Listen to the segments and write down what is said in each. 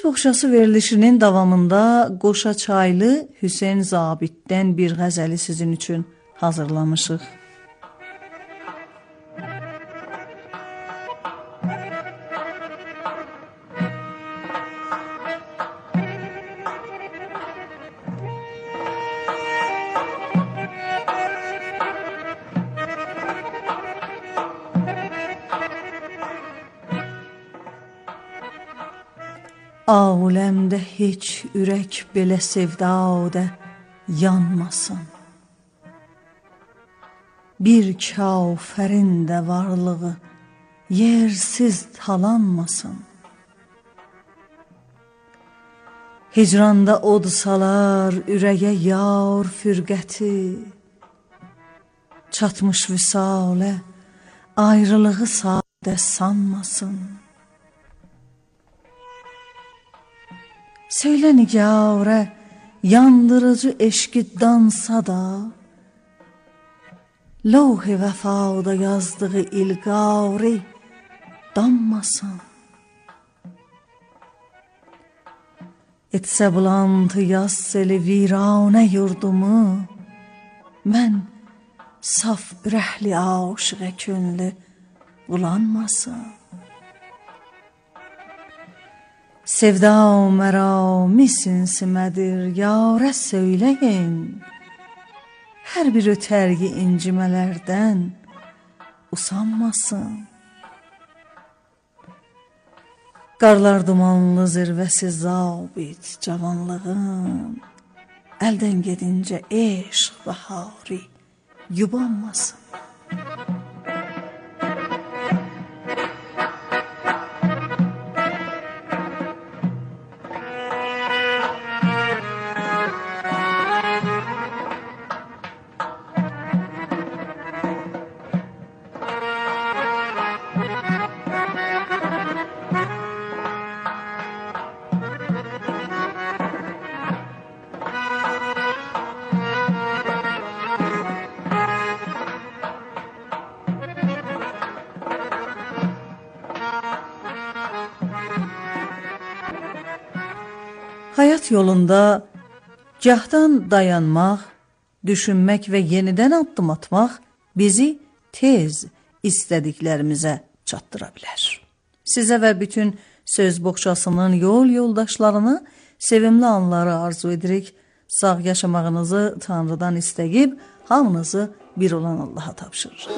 Söz boğçası verilişinin davamında Qoşaçaylı Hüseyn Zabitdən bir qəzəli sizin üçün hazırlamışıq. Aləmdə heç ürək belə sevdadə yanmasın. Bir kafərin də varlığı yersiz talanmasın. Hicranda od salar ürəyə yar fürqəti, çatmış vüsalə ayrılığı sadə sanmasın. Söylə nigarə, yandırıcı eşqi dansa da, Levh-i vəfada yazdığı ilqari danmasın. Etsə bulantı yaz seli viranə yurdumu, mən saf ürəkli aşıqə könlü bulanmasın. Sevda mərami sinsimədir, yarə söyləyin, hər bir ötərgi incimələrdən usanmasın. Qarlar dumanlı zirvəsi zabit cavanlığın, əldən gedincə eşq bəharı yubanmasın. Hayat yolunda gahdan dayanmaq, düşünmək və yenidən addım atmaq bizi tez istədiklərimizə çatdıra bilər. Sizə və bütün söz boğçasının yol yoldaşlarına sevimli anları arzu edirik. Sağ yaşamağınızı Tanrıdan istəyib, hamınızı bir olan Allaha tapşırırıq.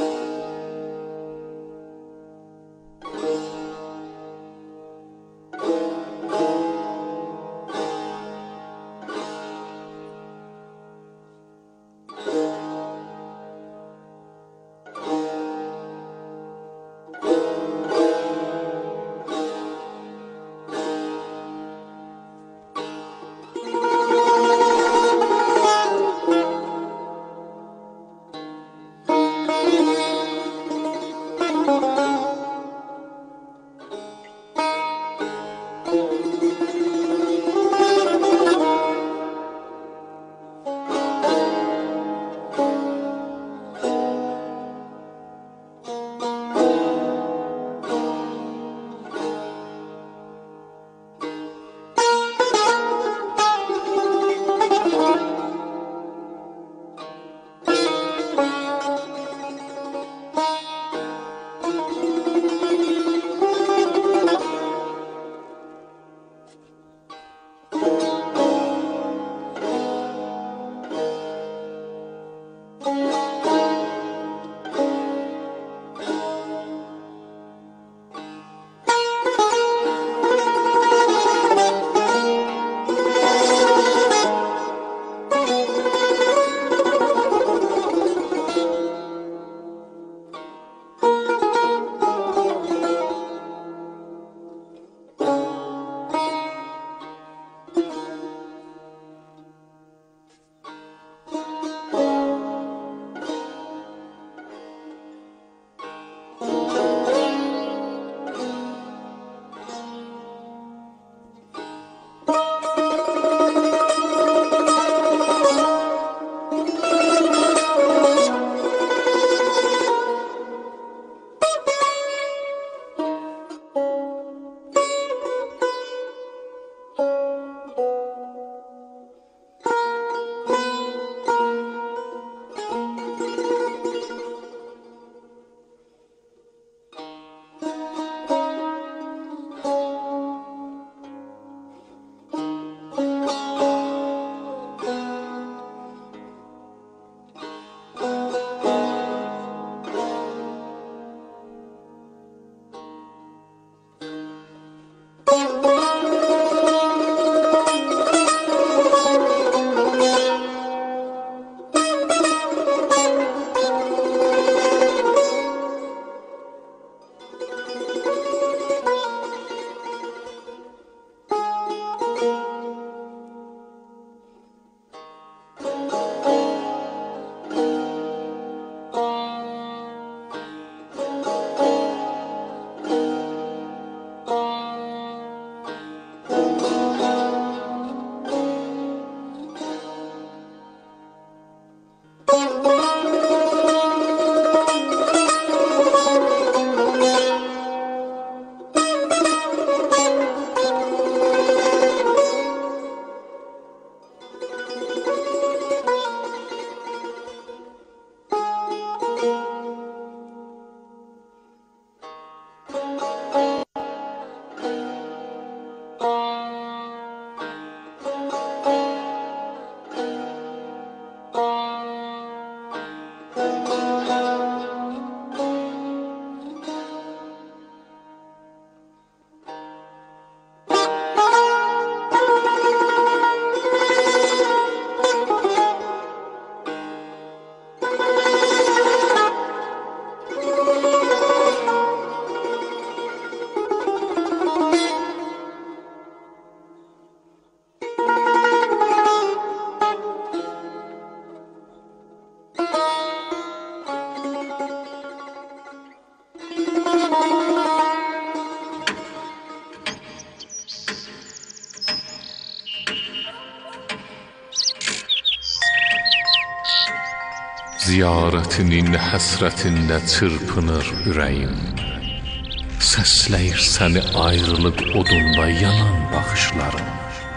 Ziyarətinin həsrətində çırpınır ürəyim. Səsləyir səni ayrılıq odunda yanan baxışlarım.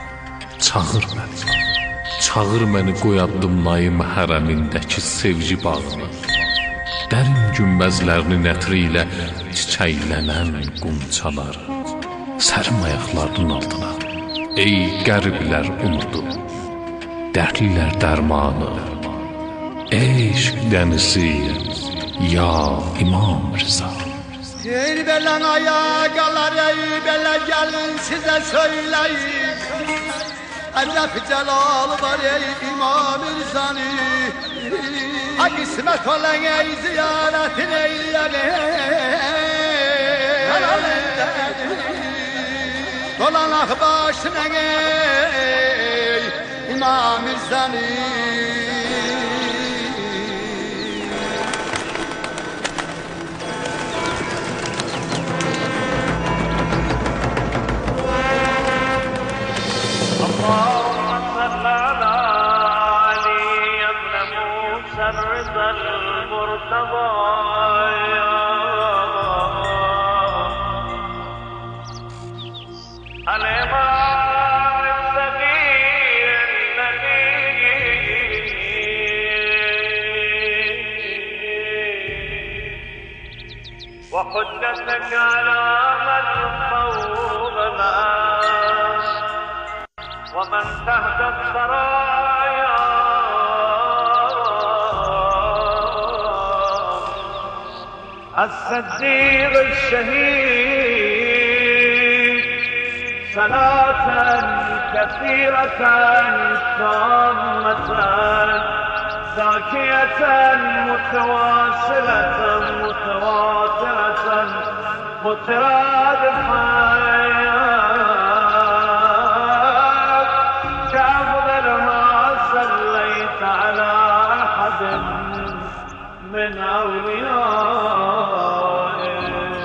Çağır məni qoy addımlayım hərəmindəki sevgi bağını. Dərin günbəzlərinin ətri ilə çiçəklənən qumçaları. Sərim ayaqlarının altına, ey qəriblər umudu, dərdlilər dərmanı, eşq dənizi, ya İmam Rıza. Ey belen ayakalar, ey bele gelin size söyleyeyim. Edep celal var ey İmam Rıza'nı. Ha kısmet olan ey ziyaretin eyleyin. Dolanak başına ey İmam Rıza'nı. اللهم صل على علي بن موسى الرضا المرتضى الإمام الصغير النبي وحجتك على من فوق الناس ومن تحت الثرايا الصديق الشهيد صلاة كثيرة تامة زاكية متواصلة متواترة مترادفة على أحد من أوليائه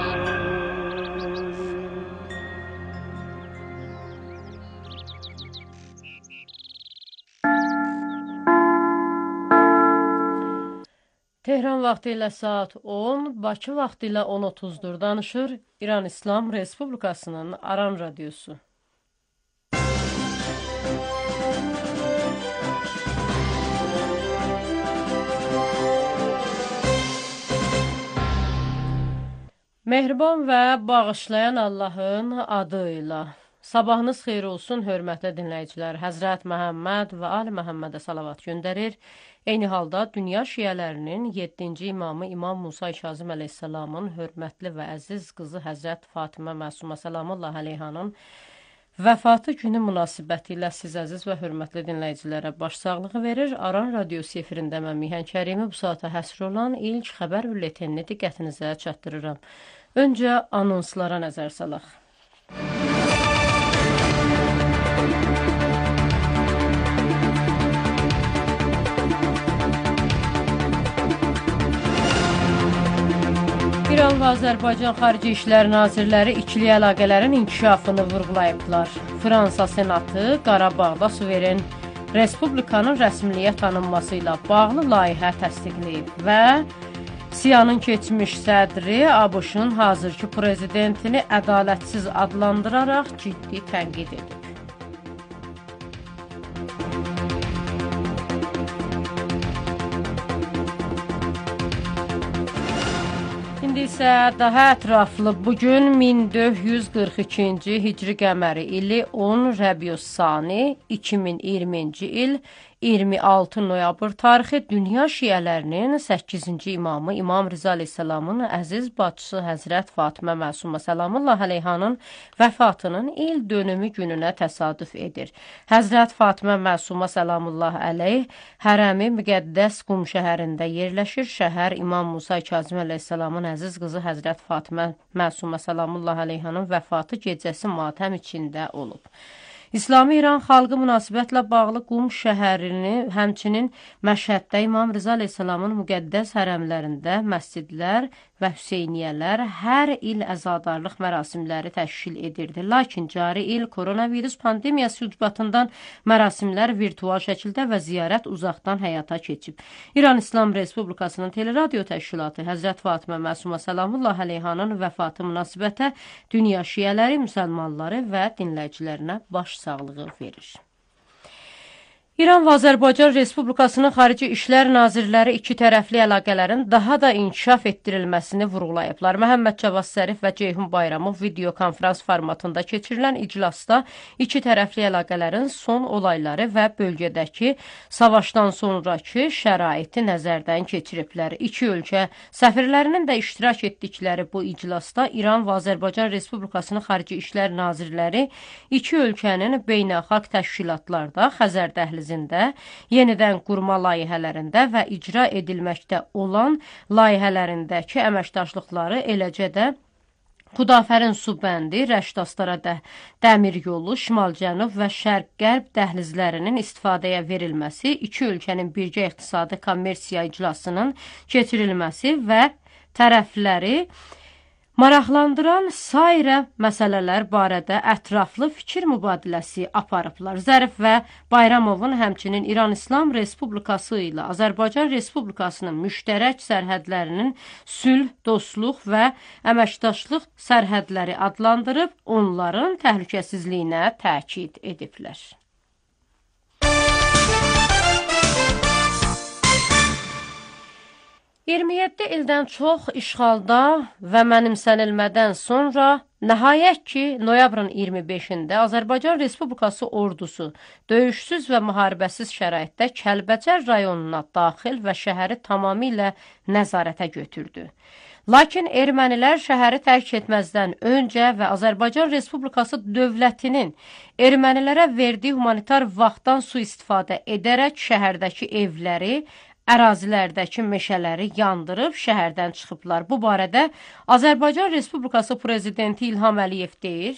Tehran vaxtı ilə saat 10, Bakı vaxtı ilə 10:30-dur. Danışır İran İslam Respublikasının Aran Radiosu. Mehriban və bağışlayan Allahın adıyla. Sabahınız xeyir olsun, hörmətli dinləyicilər. Həzrət Məhəmməd və Ali Məhəmmədə salavat göndərir. Eyni halda dünya şiələrinin 7-ci imamı İmam Musa Kazım əleyhissalamın hörmətli və əziz qızı Həzrət Fatimə Məsumə salamullah əleyhanın vəfatı günü münasibəti ilə siz əziz və hörmətli dinləyicilərə başsağlığı verir. Aran Radiosu efirində mən Mihan Kərimi bu saata həsr olan ilk xəbər bülletenini diqqətinizə çatdırıram. Öncə anonslara nəzər salaq. İran və Azərbaycan Xarici İşlər Nazirləri ikili əlaqələrin inkişafını vurğulayıblar. Fransa Senatı Qarabağda suveren Respublikanın rəsmiliyə tanınması ilə bağlı layihə təsdiqləyib və Siyanın keçmiş sədri ABŞ-ın hazırki prezidentini ədalətsiz adlandıraraq ciddi tənqid edib. İndi isə daha ətraflı bugün 1442-ci Hicri qəməri ili 10 Rəbius Sani 2020-ci il 26 noyabr tarixi dünya şiələrinin 8-ci imamı İmam Rıza əleyhissalamın əziz bacısı Həzrət Fatimə Məsumə salamullah əleyhanın vəfatının il dönümü gününə təsadüf edir. Həzrət Fatimə Məsumə salamullah əleyh hərəmi müqəddəs Qum şəhərində yerləşir. Şəhər İmam Musa Kazım əleyhissalamın əziz qızı Həzrət Fatimə Məsumə salamullah əleyhanın vəfatı gecəsi matəm içində olub. İslami İran xalqı münasibətlə bağlı Qum şəhərini, həmçinin Məşhəddə İmam Rıza əleyhissalamın müqəddəs hərəmlərində məscidlər və Hüseyniyələr hər il əzadarlıq mərasimləri təşkil edirdi. Lakin cari il koronavirus pandemiyası ucbatından mərasimlər virtual şəkildə və ziyarət uzaqdan həyata keçib. İran İslam Respublikasının Teleradio Təşkilatı Həzrət Fatimə Məsuma Səlamullah əleyhanın vəfatı münasibətə dünya şiələri, müsəlmanları və dinləyicilərinə baş sağlığı verir. İran və Azərbaycan Respublikasının Xarici İşlər Nazirləri iki tərəfli əlaqələrin daha da inkişaf etdirilməsini vurğulayıblar. Məhəmməd Cavad Zərif və Ceyhun Bayramov video konferans formatında keçirilən iclasda iki tərəfli əlaqələrin son olayları və bölgədəki savaşdan sonraki şəraiti nəzərdən keçiriblər. İki ölkə səfirlərinin də iştirak etdikləri bu iclasda İran və Azərbaycan Respublikasının Xarici İşlər Nazirləri iki ölkənin beynəlxalq təşkilatlarda, Xəzər dəhlizində, yenidən qurma layihələrində və icra edilməkdə olan layihələrindəki əməkdaşlıqları, eləcə də Xudafərin su bəndi, Rəşd-Astara dəmir yolu, şimal-cənub və şərq-qərb dəhlizlərinin istifadəyə verilməsi, iki ölkənin birgə iqtisadi kommersiya iclasının keçirilməsi və tərəfləri maraqlandıran sairə məsələlər barədə ətraflı fikir mübadiləsi aparıblar. Zərif və Bayramovun həmçinin İran İslam Respublikası ilə Azərbaycan Respublikasının müştərək sərhədlərinin sülh, dostluq və əməkdaşlıq sərhədləri adlandırıb, onların təhlükəsizliyinə təkid ediblər. 27 ildən çox işğalda və mənimsənilmədən sonra nəhayət ki, noyabrın 25-də Azərbaycan Respublikası ordusu döyüşsüz və müharibəsiz şəraitdə Kəlbəcər rayonuna daxil və şəhəri tamamilə nəzarətə götürdü. Lakin ermənilər şəhəri tərk etməzdən öncə və Azərbaycan Respublikası dövlətinin ermənilərə verdiyi humanitar vaxtdan sui-istifadə edərək şəhərdəki evləri, ərazilərdəki meşələri yandırıb şəhərdən çıxıblar. Bu barədə Azərbaycan Respublikası Prezidenti İlham Əliyev deyir.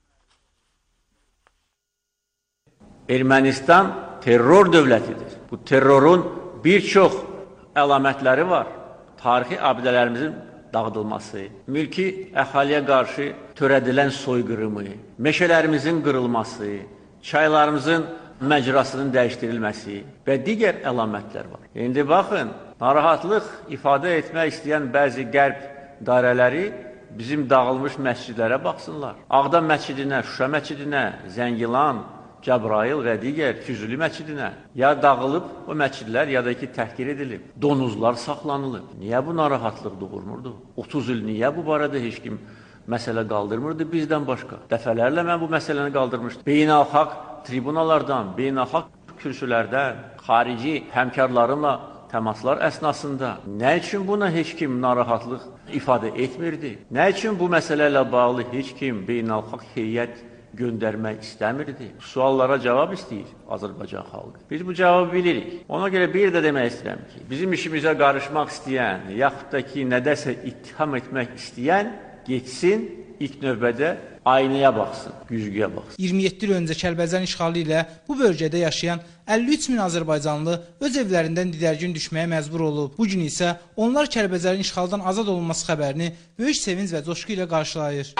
Ermənistan terror dövlətidir. Bu terrorun bir çox əlamətləri var. Tarixi abidələrimizin dağıdılması, mülki əhaliyə qarşı törədilən soyqırımı, meşələrimizin qırılması, çaylarımızın məcrasının dəyişdirilməsi və digər əlamətlər var. İndi baxın, narahatlıq ifadə etmək istəyən bəzi qərb dairələri bizim dağılmış məscidlərə baxsınlar. Ağdam məscidinə, Şuşa məscidinə, Zəngilan, Cəbrayıl və digər Füzuli məscidinə ya dağılıb o məscidlər ya da ki təhqir edilib, donuzlar saxlanılıb. Niyə bu narahatlıq doğurmurdu? 30 il niyə bu barədə heç kim məsələ qaldırmırdı bizdən başqa? Dəfələrlə mən bu məsələni qaldırmışdım. Beynəlxalq tribunalardan, beynəlxalq kürsülərdən, xarici həmkarlarımla təmaslar əsnasında nə üçün buna heç kim narahatlıq ifadə etmirdi? Nə üçün bu məsələ ilə bağlı heç kim beynəlxalq heyət göndərmək istəmirdi? Suallara cavab istəyir Azərbaycan xalqı. Biz bu cavabı bilirik. Ona görə bir də demək istəyirəm ki, bizim işimizə qarışmaq istəyən, yaxud da ki, nədəsə ittiham etmək istəyən geçsin, ilk növbədə aynaya baxsın, güzgüyə baxsın. 27 il öncə Kəlbəcərin işğalı ilə bu bölgədə yaşayan 53 min Azərbaycanlı öz evlərindən didərgin düşməyə məcbur olub. Bugün isə onlar Kəlbəcərin işğaldan azad olunması xəbərini böyük sevinc və coşqu ilə qarşılayır.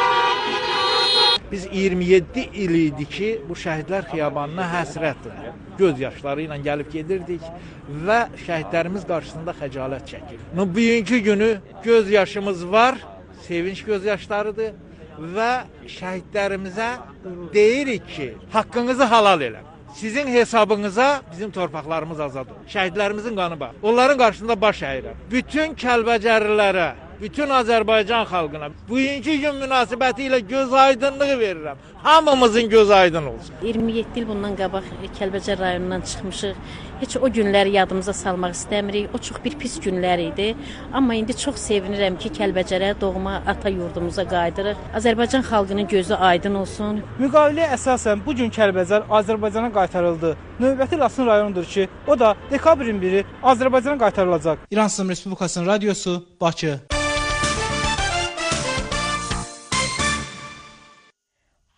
Biz 27 il idi ki, bu şəhidlər xiyabanına həsrətlə, göz yaşları ilə gəlib gedirdik və şəhidlərimiz qarşısında xəcalət çəkir. Bugünkü günü göz yaşımız var, sevinç göz yaşlarıdır və şəhidlərimizə deyirik ki, haqqınızı halal elə. Sizin hesabınıza bizim torpaqlarımız azad olur. Şəhidlərimizin qanı var. Onların qarşısında baş əyirəm. Bütün Kəlbəcərlilərə, bütün Azərbaycan xalqına bugünkü gün münasibəti ilə göz aydınlığı verirəm. Hamımızın göz aydın olsun. 27 il bundan qabaq Kəlbəcər rayonundan çıxmışıq. Heç o günləri yadımıza salmaq istəmirik. O çox bir pis günlər idi. Amma indi çox sevinirəm ki, Kəlbəcərə, doğma ata yurdumuza qayıdırıq. Azərbaycan xalqının gözü aydın olsun. Müqaviləyə əsasən bu gün Kəlbəcər Azərbaycana qaytarıldı. Növbəti Laçın rayonudur ki, o da dekabrın 1-i Azərbaycana qaytarılacaq. İran İslam Respublikasının radiosu, Bakı.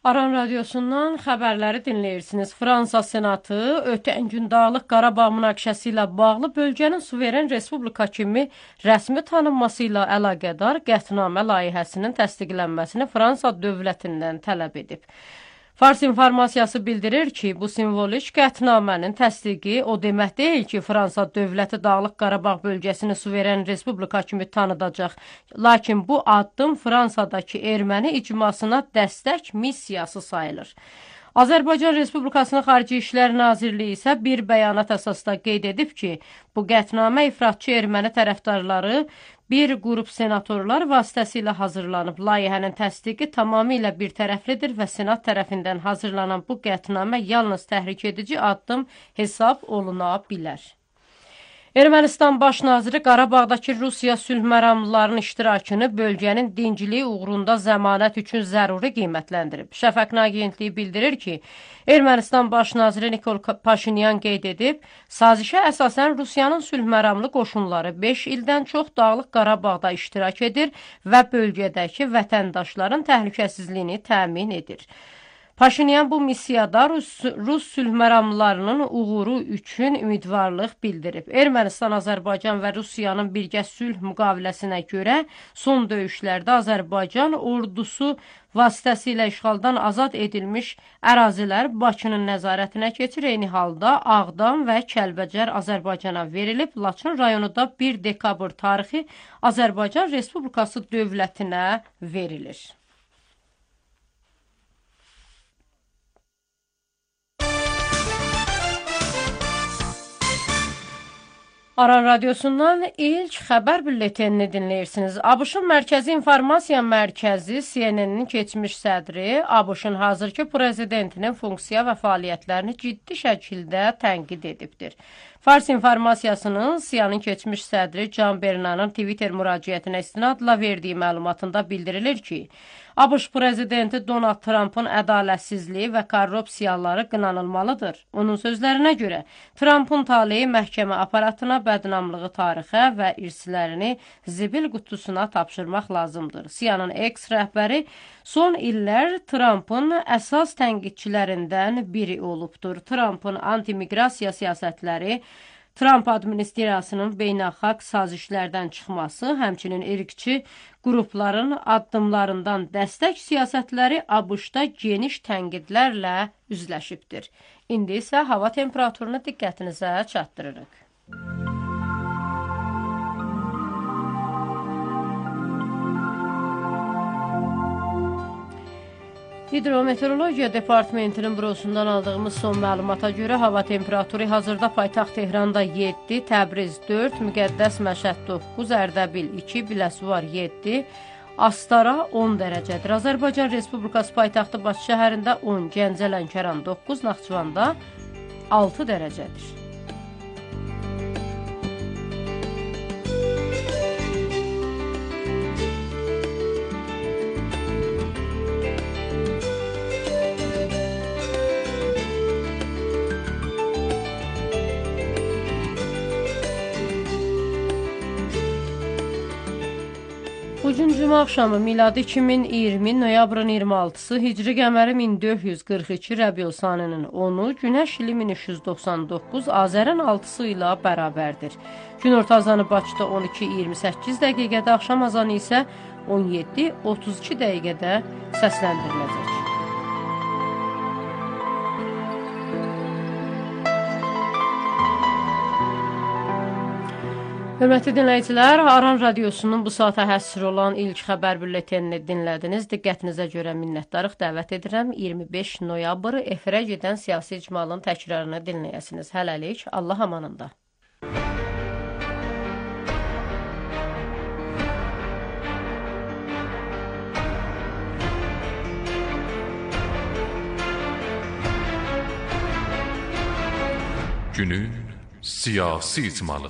Aran Radiosundan xəbərləri dinləyirsiniz. Fransa Senatı ötən gün Dağlıq Qarabağ münaqişəsi ilə bağlı bölgənin suveren respublika kimi rəsmi tanınması ilə əlaqədar qətnamə layihəsinin təsdiqlənməsini Fransa dövlətindən tələb edib. Fars informasiyası bildirir ki, bu simvolik qətnamənin təsdiqi o demək deyil ki, Fransa dövləti Dağlıq Qarabağ bölgəsini suveren respublika kimi tanıdacaq. Lakin bu addım Fransadakı erməni icmasına dəstək missiyası sayılır. Azərbaycan Respublikasının Xarici İşlər Nazirliyi isə bir bəyanat əsasında qeyd edib ki, bu qətnamə ifratçı erməni tərəfdarları bir qrup senatorlar vasitəsilə hazırlanıb. Layihənin təsdiqi tamamilə bir tərəflidir və Senat tərəfindən hazırlanan bu qətnamə yalnız təhrik edici addım hesab oluna bilər. Ermənistan Baş Naziri Qarabağdakı Rusiya sülh məramlılarının iştirakını bölgənin dinciliyi uğrunda zəmanət üçün zəruri qiymətləndirib. Şəfəq agentliyi bildirir ki, Ermənistan Baş Naziri Nikol Paşinyan qeyd edib, sazişə əsasən Rusiyanın sülh məramlı qoşunları 5 ildən çox Dağlıq Qarabağda iştirak edir və bölgədəki vətəndaşların təhlükəsizliyini təmin edir. Paşinyan bu missiyada Rus sülh məramlılarının uğuru üçün ümidvarlıq bildirib. Ermənistan, Azərbaycan və Rusiyanın birgə sülh müqaviləsinə görə son döyüşlərdə Azərbaycan ordusu vasitəsilə işğaldan azad edilmiş ərazilər Bakının nəzarətinə keçir. Eyni halda Ağdam və Kəlbəcər Azərbaycana verilib. Laçın rayonu da 1 dekabr tarixi Azərbaycan Respublikası dövlətinə verilir. Aran Radiosundan ilk xəbər bülletenini dinləyirsiniz. ABŞ-ın Mərkəzi İnformasiya Mərkəzi CNN-nin keçmiş sədri ABŞ-ın hazırki prezidentinin funksiya və fəaliyyətlərini ciddi şəkildə tənqid edibdir. Fars informasiyasının CNN-nin keçmiş sədri Can Bernan'ın Twitter müraciətinə istinadla verdiyi məlumatında bildirilir ki, ABŞ prezidenti Donald Trump'ın ədalətsizliyi və korrupsiyaları qınanılmalıdır. Onun sözlərinə görə, Trump'ın taleyi məhkəmə aparatına, bədnamlığı tarixə və irslərini zibil qutusuna tapşırmaq lazımdır. CNN X rəhbəri son illər Trump'ın əsas tənqidçilərindən biri olubdur. Trump'ın anti-miqrasiya siyasətləri, Trump administrasiyasının beynəlxalq sazişlərdən çıxması, həmçinin irqçi qrupların addımlarından dəstək siyasətləri ABŞ-da geniş tənqidlərlə üzləşibdir. İndi isə hava temperaturunu diqqətinizə çatdırırıq. Hidrometeorologiya Departamentinin bürosundan aldığımız son məlumata görə hava temperaturu hazırda paytaxt Tehranda 7, Təbriz 4, Müqəddəs Məşəd 9, Ərdəbil 2, Biləsuvar 7, Astara 10 dərəcədir. Azərbaycan Respublikası paytaxtı Bakı şəhərində 10, Gəncə, Lənkəran 9, Naxçıvanda 6 dərəcədir. Bugün cümə axşamı miladi 2020, noyabrın 26-sı, Hicri qəməri 1442, Rəbiul Saninin 10-u, Günəş ili 1399, Azərin 6-sı ilə bərabərdir. Gün orta azanı Bakıda 12:28 dəqiqədə, axşam azanı isə 17:32 dəqiqədə səsləndiriləcək. Hörmətli dinləyicilər, Aran Radiosunun bu saata həsr olan ilk xəbər bülletenini dinlədiniz. Diqqətinizə görə minnətdarıq, dəvət edirəm. 25 noyabr efirə gedən siyasi icmalın təkrarını dinləyəsiniz. Hələlik, Allah amanında. Günün siyasi icmalı.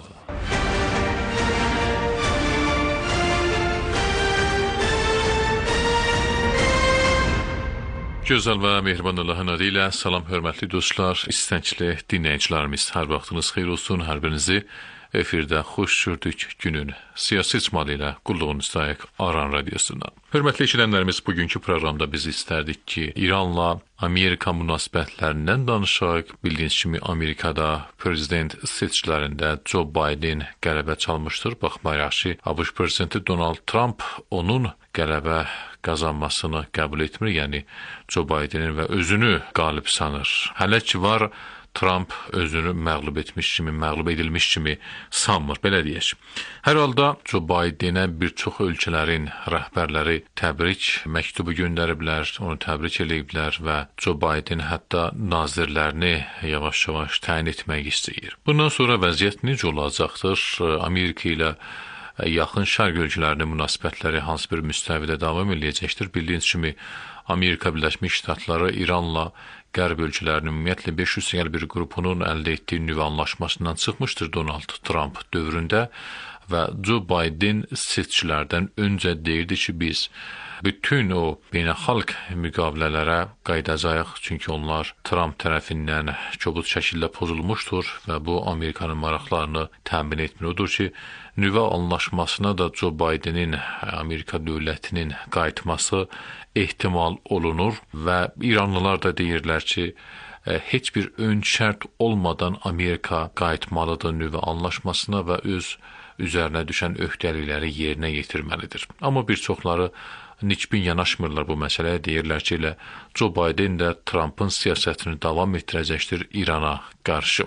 Gözəl və mehriban Allahın adı ilə salam hörmətli dostlar, istəkli dinləyicilərimiz, hər vaxtınız xeyir olsun, hər birinizi efirdə xoş gördük günün siyasi icmalı ilə qulluğunuzdayıq Aran Radiosundan. Hörmətli eşidənlərimiz, bugünkü proqramda biz istərdik ki, İranla Amerika münasibətlərindən danışaq. Bildiyiniz kimi Amerikada prezident seçkilərində Joe Biden qələbə çalmışdır. Baxmayaraq ki, ABŞ prezidenti Donald Trump onun qələbə qazanmasını qəbul etmir, yəni Joe Bidenin və özünü qalib sanır. Hələ ki var, Trump özünü məğlub etmiş kimi, məğlub edilmiş kimi sanmır, belə deyək. Hər halda Joe Bidenə bir çox ölkələrin rəhbərləri təbrik məktubu göndəriblər, onu təbrik ediblər və Joe Biden hətta nazirlərini yavaş-yavaş təyin etmək istəyir. Bundan sonra vəziyyət necə olacaqdır? Amerika ilə yaxın şərq ölkələrinin münasibətləri hansı bir müstəvidə davam edəcəkdir? Bildiyiniz kimi Amerika Birləşmiş Ştatları İranla Qərb ölkələrinin ümumiyyətlə 500 bir qrupunun əldə etdiyi nüvə anlaşmasından çıxmışdır Donald Trump dövründə və Joe Biden seçkilərdən öncə deyirdi ki, biz bütün o beynəlxalq müqavilələrə qayıdacağıq, çünki onlar Trump tərəfindən kobud şəkildə pozulmuşdur və bu Amerikanın maraqlarını təmin etmir. Odur ki, nüvə anlaşmasına da Joe Bidenin, Amerika dövlətinin qayıtması ehtimal olunur və İranlılar da deyirlər ki, heç bir ön şərt olmadan Amerika qayıtmalıdır nüvə anlaşmasına və öz üzərinə düşən öhdəlikləri yerinə yetirməlidir. Amma bir çoxları nikbin yanaşmırlar bu məsələyə, deyirlər ki, elə Joe Biden də Trumpın siyasətini davam etdirəcəkdir İrana qarşı.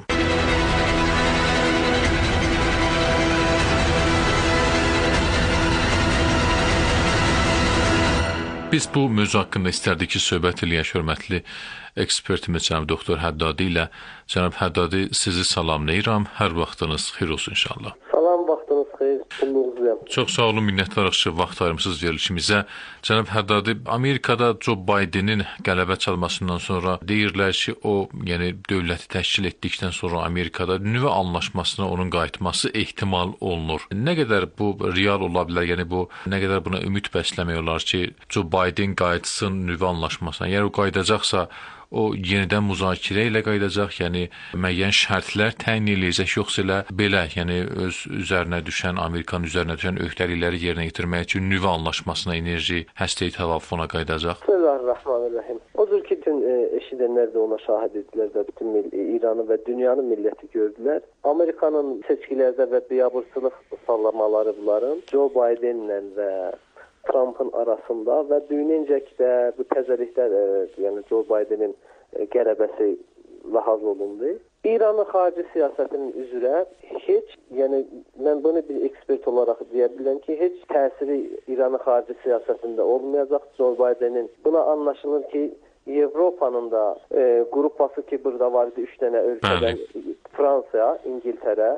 Biz bu mövzu haqqında istərdik ki, söhbət eləyək hörmətli ekspertimiz cənab doktor Həddadi ilə. Cənab Həddadi, sizi salamlayıram. Hər vaxtınız xeyir olsun inşallah. Salam, vaxtınız xeyir. Çox sağ olun, minnətdarıq ki, vaxt ayırmısınız verilişimizə. Cənab Həddadi, Amerikada Joe Bidenin qələbə çalmasından sonra deyirlər ki, o, yəni dövləti təşkil etdikdən sonra Amerikada nüvə anlaşmasına onun qayıtması ehtimal olunur. Nə qədər bu real ola bilər, yəni bu nə qədər buna ümid bəsləmək olar ki, Joe Biden qayıtsın nüvə anlaşmasına. Yəni o qayıdacaqsa, o yenidən müzakirə ilə qayıdacaq, yəni müəyyən şərtlər təyin edəcək, yoxsa elə belə, yəni öz üzərinə düşən, Amerikanın üzərinə düşən öhdəlikləri yerinə yetirmək üçün nüvə anlaşmasına, enerji, həstəyi təvafuna qayıdacaq. Bismillahirrahmanirrahim. Odur ki, bütün eşidənlər də ona şahid edilər və bütün İranı və dünyanın milləti gördülər. Amerikanın seçkilərdə və biabırçılıq sallamaları bunların Joe Bidenlə və Trump'ın arasında və dünyəncəki də bu təzəliklər, yəni Joe Bidenin qələbəsi lahaz olundu. İranın xarici siyasətinin üzrə heç, yəni mən bunu bir ekspert olaraq deyə bilirəm ki, heç təsiri İranın xarici siyasətində olmayacaq Joe Bidenin. Buna anlaşılır ki, Avropanın da qrupası ki, burada var idi 3 dənə ölkədən, Fransa, İngiltərə,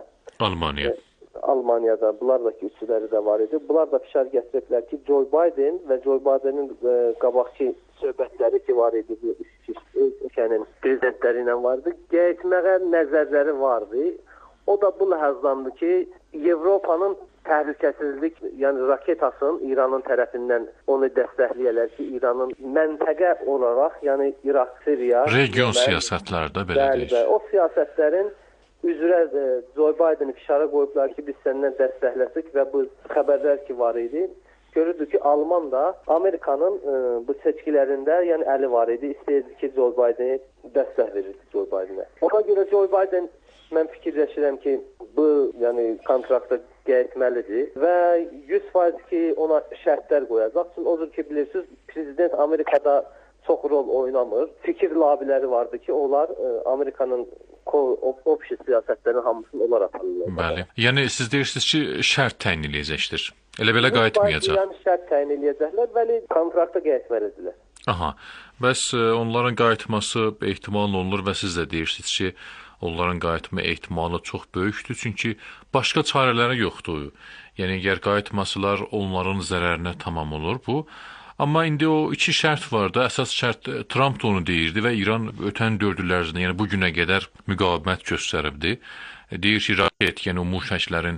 Almaniyada, bunlardakı üçləri də var idi. Bunlar da fişar gətiriblər ki, Joe Biden və Joe Bidenin qabaqki söhbətləri ki var idi, bu ölkənin prezidentləri ilə vardı, getməyə nəzərləri vardı. O da bu ləhəzdandır ki, Avropanın təhlükəsizlik, yəni raketasının İranın tərəfindən onu dəstəkləyərlər ki, İranın məntəqə olaraq, yəni İraq, Siriya, region siyasətlərdə belə deyək. O siyasətlərin üzrə Joe Biden'i fişara qoyublar ki, biz səndən dəstəkləsək və bu xəbərlər ki var idi. Görürdük ki, Alman da Amerikanın bu seçkilərində yəni əli var idi. İstəyirdi ki, Joe Biden'i dəstək verirdi Joe Biden'ə. Ona görə Joe Biden, mən fikirləşirəm ki, bu yəni kontrakta getməlidir və 100% ki, ona şərtlər qoyacaq. Çünki odur ki, bilirsiniz, prezident Amerikada çox rol oynamır. Fikir labiləri vardı ki, onlar Amerikanın opsiya siyasətlərinin hamısını onlar aparırlar. Bəli. Yəni siz deyirsiniz ki, şərt təyin edəcəkdir. Elə belə qayıtmayacaq. Yəni şərt təyin edəcəklər, bəli, kontrakta getməlidirlər. Aha. Bəs onların qayıtması ehtimal olunur və siz də deyirsiniz ki, onların qayıtma ehtimalı çox böyükdür, çünki başqa çarələri yoxdur. Yəni əgər qayıtmasılar onların zərərinə tamam olur bu. Amma indi o iki şərt vardı. Əsas şərt Trump da onu deyirdi və İran ötən 4 il ərzində, yəni bu günə qədər müqavimət göstəribdi. Deyir ki, raket, yəni umumi şəklərin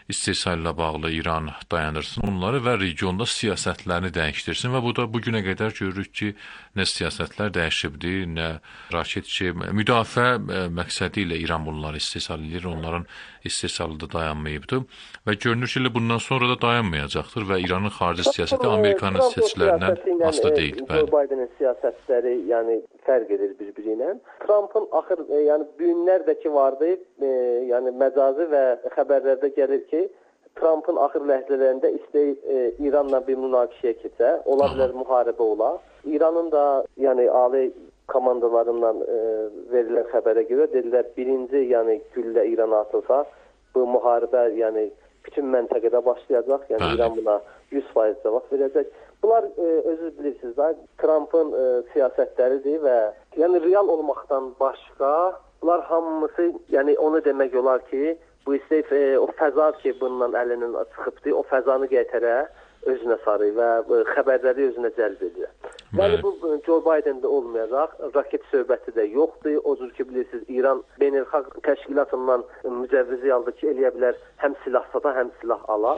istehsal ilə bağlı İran dayanırsın onları və regionda siyasətlərini dəyişdirsin və bu da bu günə qədər görürük ki, nə siyasətlər dəyişibdir, nə raket müdafiə məqsədi ilə İran bunları istehsal edir, onların istehsalı da dayanmayıbdır və görünür ki, bundan sonra da dayanmayacaqdır və İranın xarici siyasəti Amerikanın seçkilərindən asılı deyil. Joe Biden'in siyasətləri yəni fərq edir bir-biri ilə. Trump'ın axır yəni bu günlərdəki vardı, yəni məcazi və xəbərlərdə gəlir ki, Trump'ın axır ləhzələrində istəyir İranla bir münaqişəyə keçə, ola bilər müharibə ola. İranın da yəni ali komandalarından verilən xəbərə görə dedilər birinci yəni güllə İrana atılsa, bu müharibə yəni bütün məntəqədə başlayacaq. Yəni İran buna 100% cavab verəcək. Bunlar özünüz bilirsiniz də Trump'ın siyasətləridir və yəni real olmaqdan başqa bunlar hamısı yəni onu demək olar ki, bu istəyir o fəza ki bundan əlindən çıxıbdı, o fəzanı gətirə özünə sarı və xəbərləri özünə cəlb edir. Yəni bu Joe Biden'də olmayacaq, raket söhbəti də yoxdur. O cür ki bilirsiniz İran beynəlxalq təşkilatından mücəvvizi aldı ki, eləyə bilər həm silah sata, həm silah ala.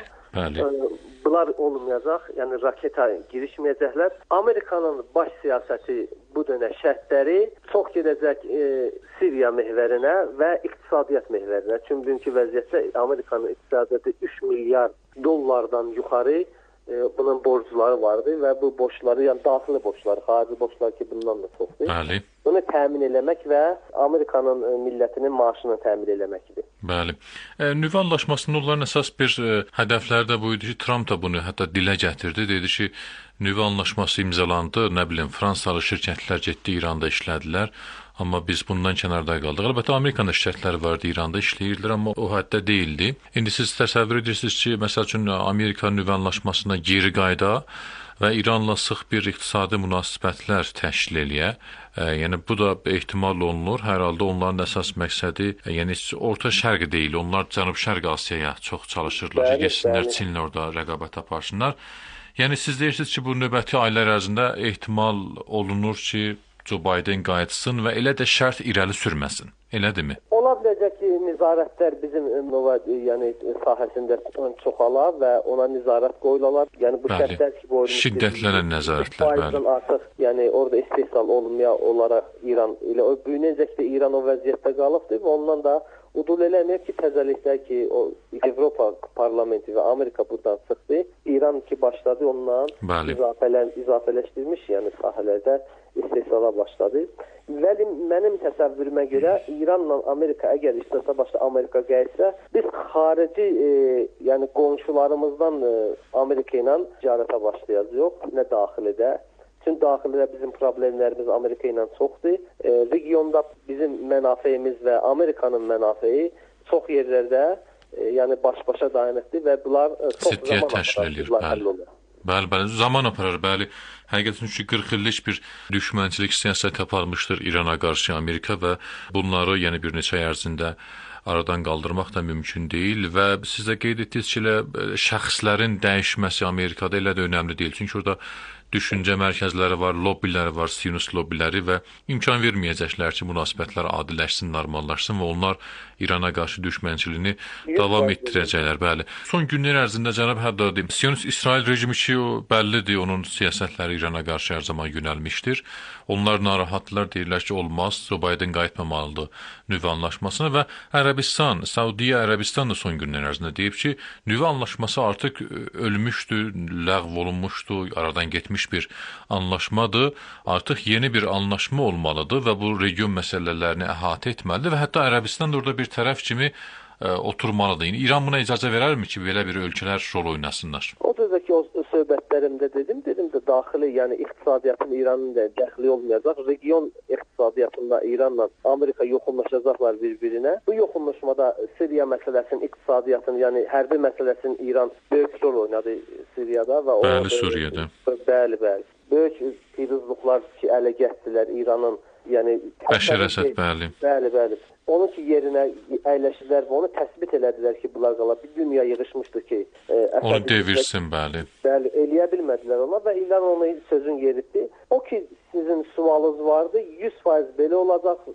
Bunlar olmayacaq, yəni raketa girişməyəcəklər. Amerikanın baş siyasəti bu dönə şərtləri çox gedəcək Siriya məhvərinə və iqtisadiyyat məhvərinə. Çünki bugünkü vəziyyətdə Amerikanın iqtisadiyyatı 3 milyar dollardan yuxarı bunun borcları vardı və bu borcları, yəni daxili borcları, xarici borclar ki bundan da çoxdur. Bəli. Bunu təmin eləmək və Amerikanın millətinin maaşını təmin eləməkdir. Bəli. Nüvə anlaşmasının onların əsas bir hədəfləri də bu idi ki, Trump da bunu hətta dilə gətirdi. Dedi ki, nüvə anlaşması imzalandı, nə bilim, Fransalı şirkətlər getdi İranda işlədilər. Amma biz bundan kənarda qaldıq. Əlbəttə, Amerikanın şirkətləri vardı, İranda işləyirdilər, amma o həddə deyildi. İndi siz təsəvvür edirsiniz ki, məsəl üçün, Amerika nüvə anlaşmasına geri qayda və İranla sıx bir iqtisadi münasibətlər təşkil eləyə. Yəni, bu da ehtimal olunur. Hər halda onların əsas məqsədi, yəni, Orta Şərq deyil, onlar Cənub-Şərq Asiyaya çox çalışırlar ki, geçsinlər Çinlə orada rəqabət aparsınlar. Yəni, siz deyirsiniz ki, bu növbəti aylar ərzində ehtimal olunur ki, Joe Biden qayıtsın və elə də şərt irəli sürməsin. Elədirmi? Ola biləcək ki, nizarətlər bizim nüvə yəni sahəsində çoxalar və ona nizarət qoyulalar. Yəni bu şərtlər ki, bu şiddətlənən nəzarətlər, bəli. Artıq yəni orada istehsal olunmaya olaraq İran elə o büyünəcək də İran o vəziyyətdə qalıbdı və ondan da udul eləməyib ki, təzəliklər ki, o Avropa parlamenti və Amerika buradan çıxdı. İran ki başladı ondan izafələşdirmiş, yəni sahələrdə istehsala başladı. Və mənim təsəvvürümə görə İranla Amerika əgər istehsala başla Amerika gəlsə, biz xarici yəni qonşularımızdan Amerika ilə ticarətə başlayacağıq, nə daxilidə. Çünki daxilidə bizim problemlərimiz Amerika ilə çoxdur. Regionda bizim mənafeyimiz və Amerikanın mənafeyi çox yerlərdə yəni baş-başa dayanıqdır və bunlar çox zaman aparır. Bəli, zaman aparır, bəli. Həqiqətən ki, 40 illik bir düşmənçilik siyasəti aparmışdır İrana qarşı Amerika və bunları yəni bir neçə ay ərzində aradan qaldırmaq da mümkün deyil və siz də qeyd etdiniz ki, şəxslərin dəyişməsi Amerikada elə də önəmli deyil. Çünki orada düşüncə mərkəzləri var, lobbiləri var, Sionist lobbiləri və imkan verməyəcəklər ki, münasibətlər adiləşsin, normallaşsın və onlar İrana qarşı düşmənçiliyini davam etdirəcəklər. Bəli. Son günlər ərzində cənab Həddadi, Sionist İsrail rejimi ki, bəllidir, onun siyasətləri İrana qarşı hər zaman yönəlmişdir. Onlar narahatlar, deyirlər ki, olmaz, Joe Biden qayıtmamalıdır nüvə anlaşmasına və Ərəbistan, Saudiya Ərəbistan da son günlər ərzində deyib ki, nüvə anlaşması artıq ölmüşdür, ləğv olunmuşdur, aradan getmiş bir anlaşmadır. Artıq yeni bir anlaşma olmalıdır və bu region məsələlərini əhatə etməlidir və hətta Ərəbistan da orada bir tərəf kimi oturmalıdır. İran buna icazə verərmi ki, belə bir ölkələr rol oynasınlar? O da ki, o söhbətlərimdə dedim də daxili, yəni iqtisadiyyatın İranın da dəxli olmayacaq. Region iqtisadiyyatında İranla Amerika yoxunlaşacaqlar bir-birinə. Bu yoxunlaşmada Siriya məsələsinin iqtisadiyyatın, yəni hərbi məsələsinin İran böyük rol oynadı Siriyada və bəli, Suriyada. Bəli. Böyük piruzluqlar ki, ələ gətirdilər İranın, yəni Bəşər Əsəd, bəli. Bəli. Onun ki yerinə əyləşdilər və onu təsbit elədilər ki, bunlar qala bir dünya yığışmışdı ki, onu devirsin, bəli. Bəli, eləyə bilmədilər ona və İran onu sözün yeritdi. O ki sizin sualınız vardı, 100% belə olacaq,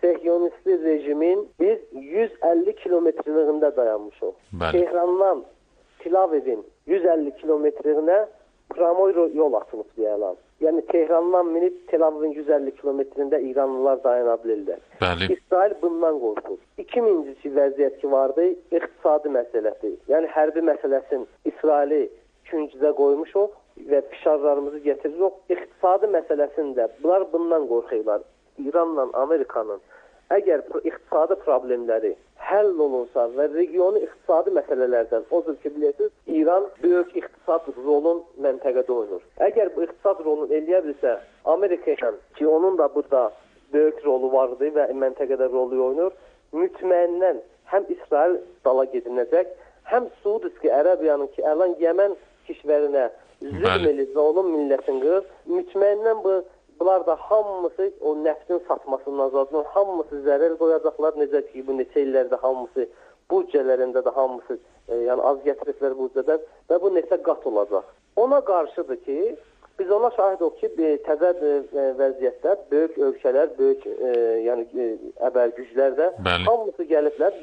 Sehyonistli rejimin biz 150 kilometreliyində dayanmışıq. Tehrandan Tel Avivin 150 kilometreyinə pramoy yol açılıb deyələr. Yəni Tehrandan minib Tel Avivin 150 kilometrində İranlılar dayana bilirlər. İsrail bundan qorxur. 2000-ci vəziyyət ki vardı, iqtisadi məsələdir. Yəni hərbi məsələsin İsraili küncdə qoymuşuq və fişarlarımızı getiririk. İqtisadi məsələsində bunlar bundan qorxurlar. İranla Amerikanın əgər iqtisadi problemləri həll olunsa və regionu iqtisadi məsələlərdən, odur ki, bilirsiniz, İran böyük iqtisad rolun məntəqədə oynur. Əgər bu iqtisad rolunu eləyə bilsə, Amerika ilə ki, onun da burada böyük rolu vardı və məntəqədə rolu oynur, mütməyindən həm İsrail dala gedinəcək, həm Suudi Ərəbiyanın ki, əlan Yəmən kişvərinə zülm edir və onun millətini qırır, mütməyindən bunlar da hamısı o neftin satmasından azadlığı, hamısı zərər qoyacaqlar. Necə ki, bu neçə illərdə hamısı büdcələrində də hamısı yəni az gətiriblər büdcədən və bu neçə qat olacaq. Ona qarşıdır ki, biz ona şahid olaq ki, təzə vəziyyətdə böyük ölkələr, böyük yəni əbəl güclər də hamısı gəliblər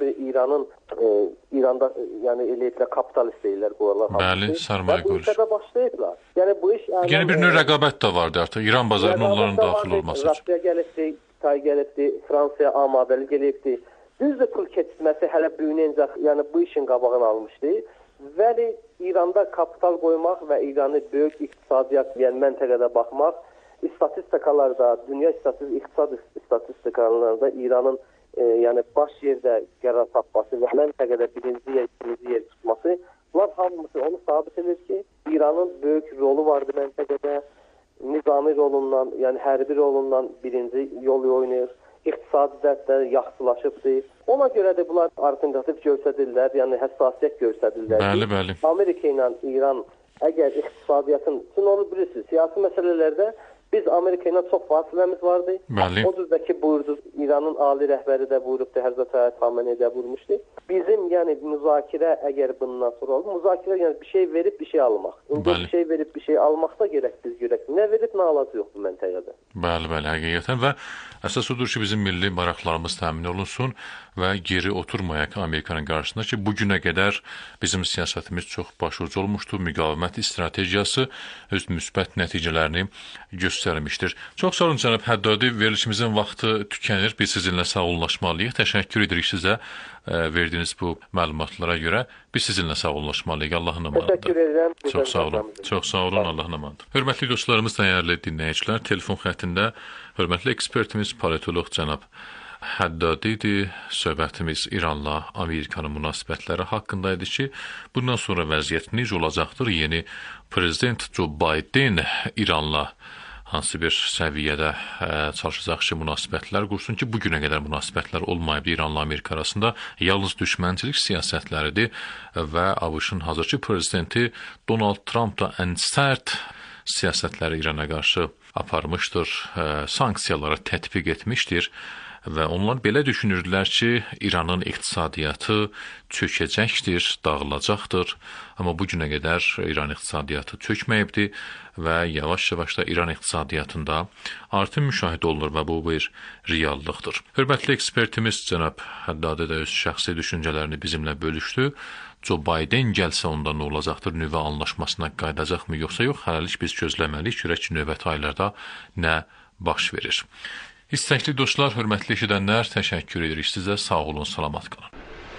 İranda yəni eləyiblər kapitalist deyirlər qoyarlar hamısı. Bəli, sarmaya qoyur. Bu işə başlayıblar. Yəni bu iş yeni bir növ rəqabət də vardı artıq. İran bazarına onların daxil olması üçün. Rusiya gəlibdi, Xitay gəlibdi, Fransiya amadəli gəlibdi. Düzdür, pul keçməsi hələ büyünəncək, yəni bu işin qabağını almışdı. Vəli İranda kapital qoymaq və İranı böyük iqtisadiyyat, yəni məntəqədə baxmaq, statistikalarda, dünya iqtisad statistikalarında İranın yəni baş yerdə qərar tapması və məntəqədə birinci yer tutması, bunlar hamısı onu sabit edir ki, İranın böyük rolu vardı məntəqədə, nizami rolundan, yəni hərbi rolundan birinci yolu oynayır, iqtisadi dəstə yaxşılaşıbdır. Ona görə də bunlar alternativ göstərirlər, yəni həssasiyyət göstərirlər. Bəli. Amerika ilə İran əgər iqtisadiyyatın, sizin onu bilirsiniz, siyasi məsələlərdə biz Amerika ilə çox fasiləmiz vardı. Odur da ki, buyurdu, İranın ali rəhbəri də buyurubdu, Həzrət Ayət Xamenei də buyurmuşdu. Bizim yəni müzakirə əgər bundan sonra olur, müzakirə yəni bir şey verib bir şey almaq. İndi bir şey verib bir şey almaqda gərək biz görək. Nə verib nə alacaq yox bu məntəqədə. Bəli, həqiqətən və əsas odur ki, bizim milli maraqlarımız təmin olunsun və geri oturmayaq Amerikanın qarşısında ki, bu günə qədər bizim siyasətimiz çox başucu olmuşdur, müqavimət strategiyası öz müsbət nəticələrini göstərmişdir. Çox sağ olun cənab Həddadi, verilişimizin vaxtı tükənir, biz sizinlə sağollaşmalıyıq. Təşəkkür edirik sizə verdiyiniz bu məlumatlara görə. Biz sizinlə sağollaşmalıyıq. Allahın amanıdır. Təşəkkür edirəm. Çox sağ olun. Çox sağ olun. Allahın amanıdır. Hörmətli dostlarımız, dəyərli dinləyicilər, telefon xəttində hörmətli ekspertimiz politoloq cənab Həddadidir. Söhbətimiz İranla Amerikanın münasibətləri haqqında idi ki, bundan sonra vəziyyət necə olacaqdır? Yeni prezident Joe Biden İranla hansı bir səviyyədə çalışacaq ki, münasibətlər qursun ki, bu günə qədər münasibətlər olmayıb İranla Amerika arasında, yalnız düşmənçilik siyasətləridir və ABŞ-ın hazırki prezidenti Donald Trump da ən sərt siyasətləri İrana qarşı aparmışdır, sanksiyaları tətbiq etmişdir və onlar belə düşünürdülər ki, İranın iqtisadiyyatı çökəcəkdir, dağılacaqdır. Amma bu günə qədər İran iqtisadiyyatı çökməyibdir və yavaş-yavaş da İran iqtisadiyyatında artım müşahidə olunur və bu bir reallıqdır. Hörmətli ekspertimiz cənab Həddadi də öz şəxsi düşüncələrini bizimlə bölüşdü. Joe Biden gəlsə onda nə olacaqdır? Nüvə anlaşmasına qayıdacaqmı yoxsa yox? Hələlik biz gözləməliyik, görək ki, növbəti aylarda nə baş verir. İstəkli dostlar, hörmətli eşidənlər, təşəkkür edirik sizə. Sağ olun, salamat qalın.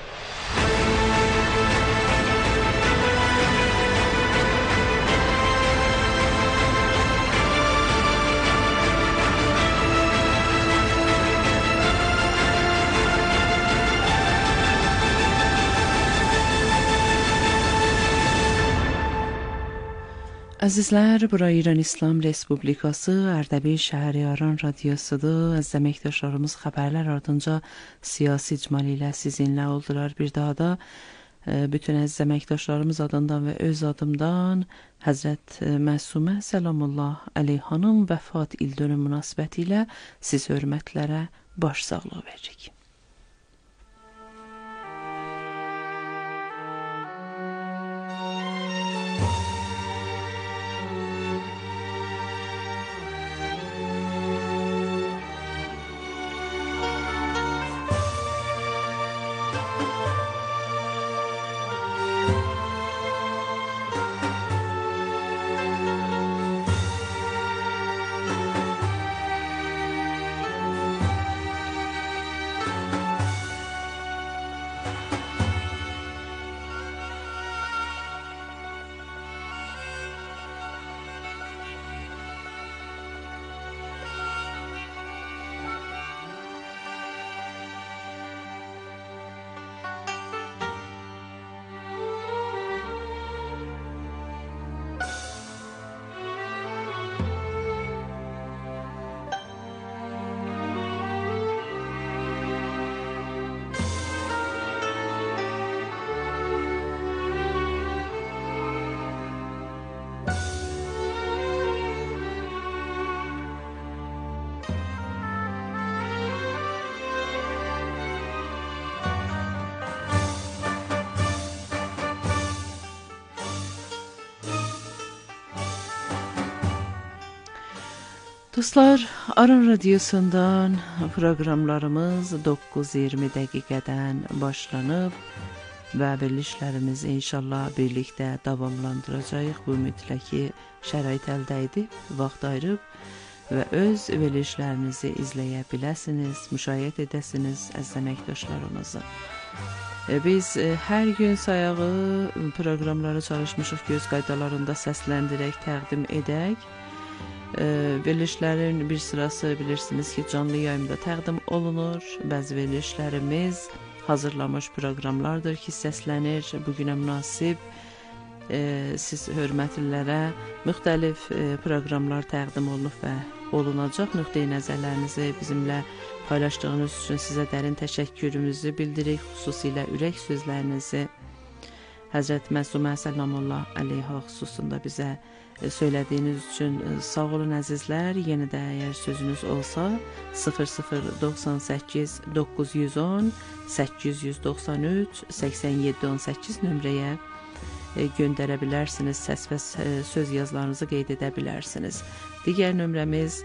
Əzizlər, bura İran İslam Respublikası Ərdəbil Şəhəryaran Radiosudur. Əziz əməkdaşlarımız xəbərlər ardınca siyasi icmal ilə sizinlə oldular. Bir daha da bütün əziz əməkdaşlarımız adından və öz adımdan Həzrət Məsumə Səlamullah Əleyhanın vəfat ildönümü münasibəti ilə siz hörmətlərə başsağlığı veririk. Dostlar, Aran Radyosu'ndan programlarımız 9:20 dəqiqədən başlanıb və verilişlərimizi inşallah birlikdə davamlandıracağıq. Bu mütləki şərait əldə edib, vaxt ayırıb və öz verilişlərinizi izləyə biləsiniz, müşahidə edəsiniz əziz əməkdaşlarımızı. Biz hər gün sayağı proqramları çalışmışıq göz qaydalarında səsləndirək, təqdim edək. Verilişlərin bir sırası bilirsiniz ki, canlı yayımda təqdim olunur. Bəzi verilişlərimiz hazırlamış proqramlardır ki, səslənir. Bugünə münasib siz hörmətlilərə müxtəlif proqramlar təqdim olunub və olunacaq. Nöqteyi nəzərlərinizi bizimlə paylaşdığınız üçün sizə dərin təşəkkürümüzü bildiririk. Xüsusilə ürək sözlərinizi Həzrət Məsumə Səllamullah əleyhə xüsusunda bizə söylədiyiniz üçün sağ olun əzizlər. Yenə də əgər sözünüz olsa 0098 910 893 8718 nömrəyə göndərə bilərsiniz. Səs və söz yazılarınızı qeyd edə bilərsiniz. Digər nömrəmiz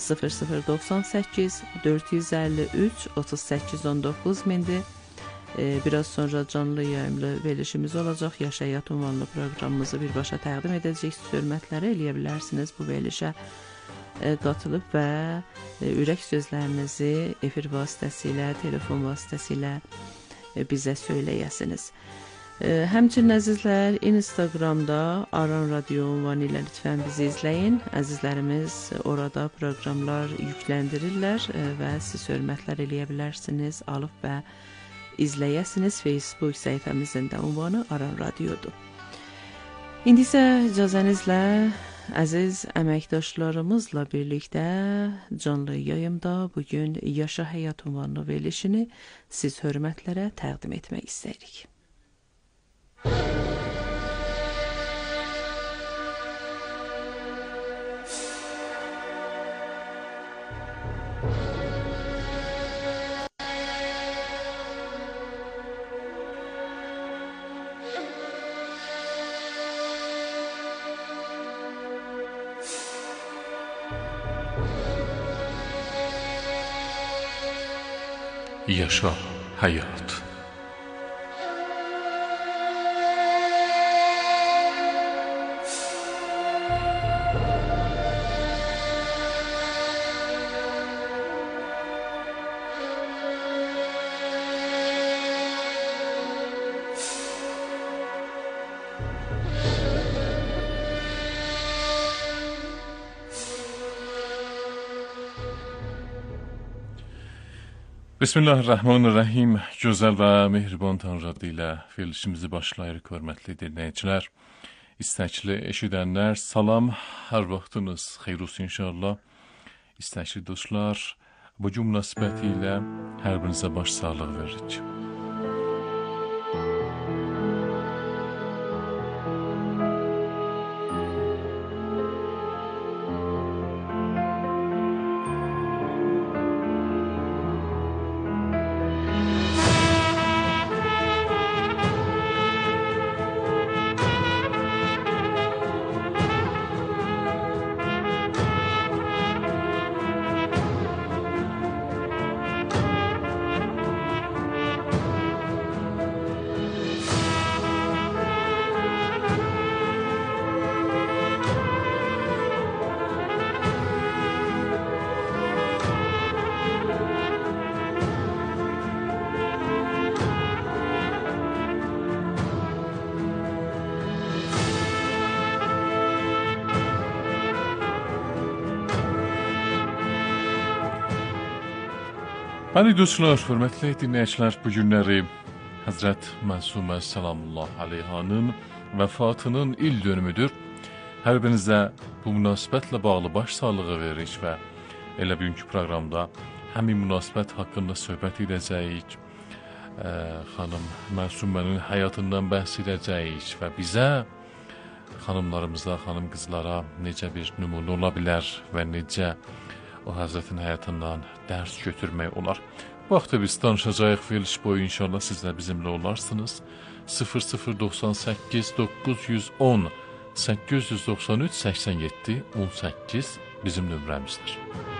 0098 453 3819 mindir. Biraz sonra canlı yayımlı verilişimiz olacaq. Yaş Həyat ünvanlı proqramımızı birbaşa təqdim edəcək. Hörmətləri eləyə bilərsiniz. Bu verilişə qatılıb və ürək sözlərinizi efir vasitəsilə, telefon vasitəsilə bizə söyləyəsiniz. Həmçinin əzizlər, Instagramda Aran Radio ünvanı ilə lütfən bizi izləyin. Əzizlərimiz orada proqramlar yükləndirirlər və siz hörmətlər eləyə bilərsiniz. Alıb və izləyəsiniz. Facebook səhifəmizin də ünvanı Aran Radiodur. İndi isə icazənizlə əziz əməkdaşlarımızla birlikdə canlı yayımda bugün Yaşa Həyat ünvanlı verilişini siz hörmətlərə təqdim etmək istəyirik. Yaşa Həyat. Bismillahirrahmanirrahim. Gözəl və mehriban Tanrı adıyla verilişimizi başlayırıq, hörmətli dinləyicilər. İstəkli eşidənlər, salam, hər vaxtınız xeyir olsun inşallah. İstəkli dostlar, bu gün münasibətilə hər birinizə baş sağlığı veririk. Bəli dostlar, hörmətli dinləyicilər, bu günləri Həzrət Məsumə Səllamullah əleyhanın vəfatının il dönümüdür. Hər birinizə bu münasibətlə bağlı baş sağlığı veririk və elə bugünkü proqramda həmin münasibət haqqında söhbət edəcəyik. Xanım Məsumənin həyatından bəhs edəcəyik və bizə, xanımlarımıza, xanım qızlara necə bir nümunə ola bilər və necə o Həzrətin həyatından dərs götürmək olar. Bu vaxtda biz danışacağıq veriliş boyu inşallah sizlə bizimlə olarsınız. 0098 910 893 87 18 bizim nömrəmizdir.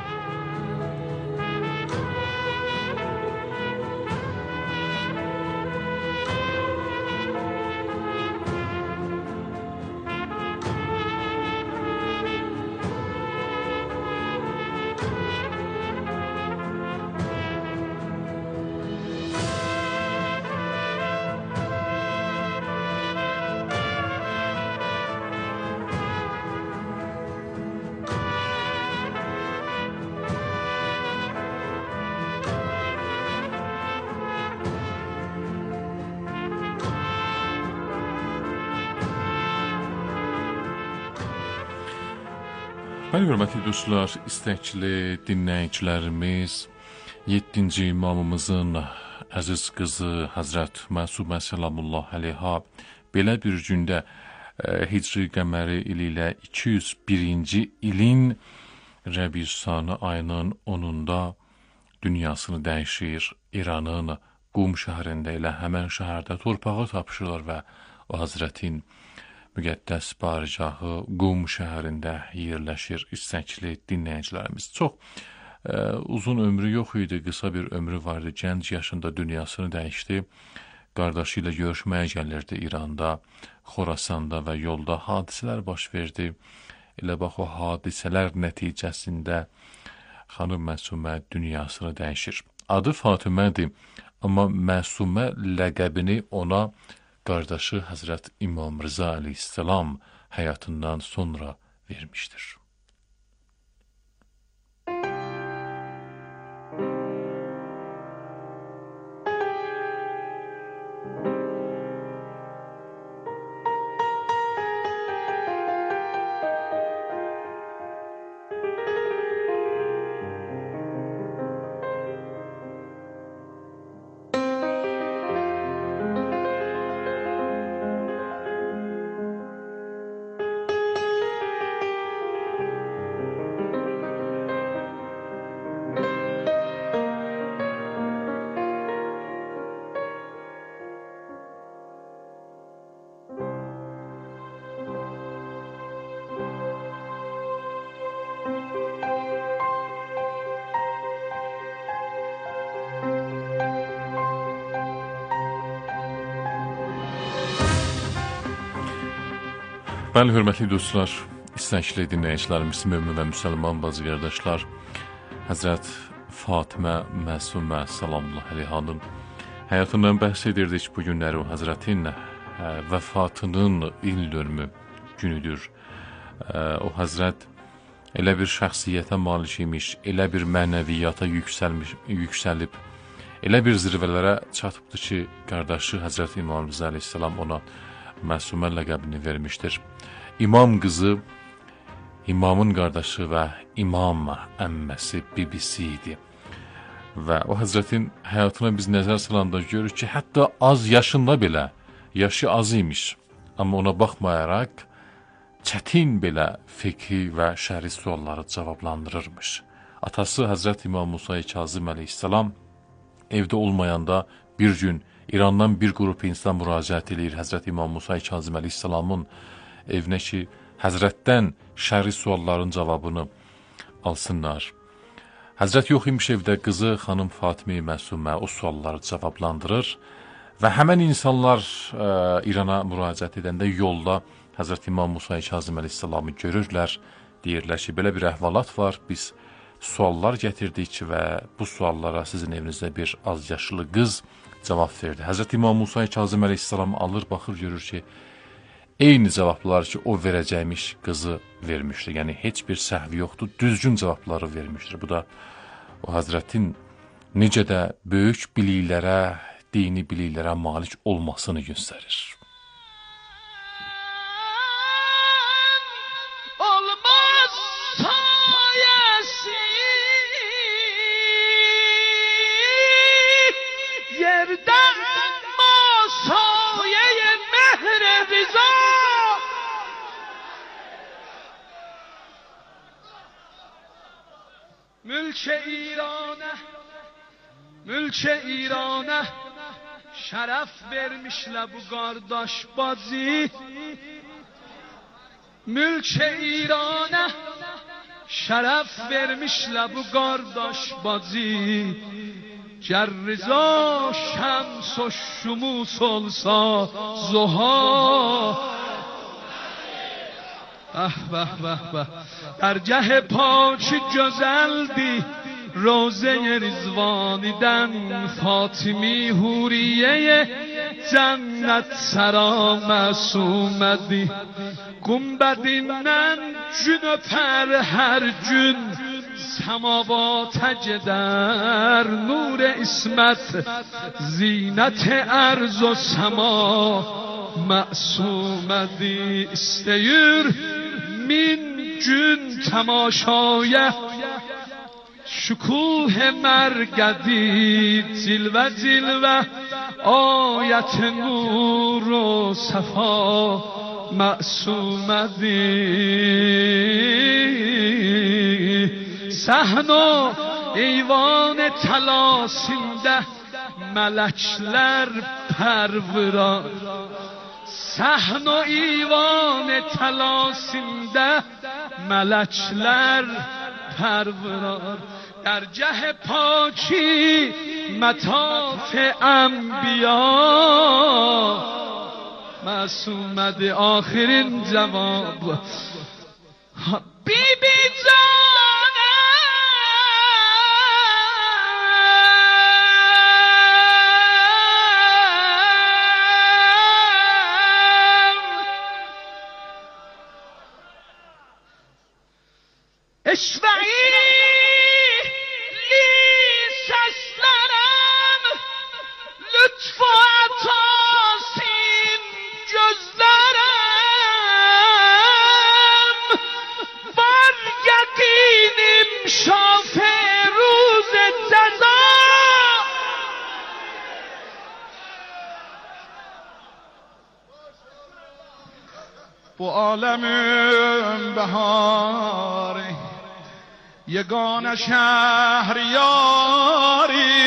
Bəli, hörmətli dostlar, istəkli dinləyicilərimiz 7-ci imamımızın əziz qızı Həzrət Məsumə Səlamullah əleyha belə bir gündə Hicri qəməri ili ilə 201-ci ilin Rəbiüs-Sani ayının 10-unda dünyasını dəyişir. İranın Qum şəhərində elə həmən şəhərdə torpağı tapışırlar və o Həzrətin müqəddəs barigahı Qum şəhərində yerləşir. İstəkli dinləyicilərimiz çox uzun ömrü yox idi, qısa bir ömrü vardı. Gənc yaşında dünyasını dəyişdi. Qardaşı ilə görüşməyə gəlirdi İranda, Xorasanda və yolda hadisələr baş verdi. Elə bax o hadisələr nəticəsində xanım Məsumə dünyasını dəyişir. Adı Fatimədir, amma Məsumə ləqəbini ona qardaşı Həzrət İmam Rıza əleyhissalam həyatından sonra vermişdir. Bəli, hörmətli dostlar, istəkli dinləyicilərimiz, mömin və müsəlman bazı qardaşlar, Həzrət Fatimə Məsumə Səlamullah əleyhanın həyatından bəhs edirdik. Bu günləri o Həzrətin vəfatının ildönümü günüdür. O Həzrət elə bir şəxsiyyətə malik imiş, elə bir mənəviyyata yüksəlib, elə bir zirvələrə çatıbdır ki, qardaşı Həzrət İmam Rıza əleyhissalam ona Məsumə ləqəbini vermişdir. İmam qızı, imamın qardaşı və imam əmməsi bibisi idi. Və o Həzrətin həyatına biz nəzər salanda görürük ki, hətta az yaşında belə, yaşı az imiş. Amma ona baxmayaraq, çətin belə fiqhi və şəri sualları cavablandırırmış. Atası Həzrət İmam Musa Kazım əleyhissalam evdə olmayanda bir gün İrandan bir qrup insan müraciət edir Həzrət İmam Musa Kazım əleyhissalamın evinə ki, Həzrətdən şəri sualların cavabını alsınlar. Həzrət yox imiş evdə, qızı xanım Fatimə Məsumə o sualları cavablandırır və həmən insanlar İrana müraciət edəndə yolda Həzrət İmam Musa Kazım əleyhissalamı görürlər, deyirlər ki, belə bir əhvalat var, biz suallar gətirdik və bu suallara sizin evinizdə bir az yaşlı qız cavab verdi. Həzrət İmam Musa Kazım əleyhissalam alır, baxır, görür ki, eyni cavablar ki, o verəcəkmiş qızı vermişdir. Yəni, heç bir səhvi yoxdur, düzgün cavabları vermişdir. Bu da o Həzrətin necə də böyük biliklərə, dini biliklərə malik olmasını göstərir. Mülk-i İranə şərəf vermişlə bu qardaş bacı. Mülk-i İranə şərəf vermişlə bu qardaş bacı. Gər rıza şəms o şumus olsa zuha. Bəh bəh bəh درگه پاک گزلدی روزه رضوانیدن فاطمی حوریه جنت سرا معصومدی گنبدیnden gün öper her gün semavata gider nur ismet zinet erz o sema معصومدی isteyir min gün temaşaya şukuh mergedi cilve cilve ayet nur و صفا معصومدی صحن و ایوان تلاسینده ملکler پروران صحن و ایوان تلاسینده ملکler پروران در جه پاکی مطاف انبیا معصومد آخرین جواب بی بی اشفعی لی سسلرم لطف و عطاسین جزلرم بر یقینیم شافع روز جزا bu عالم بهاری یگان شهریاری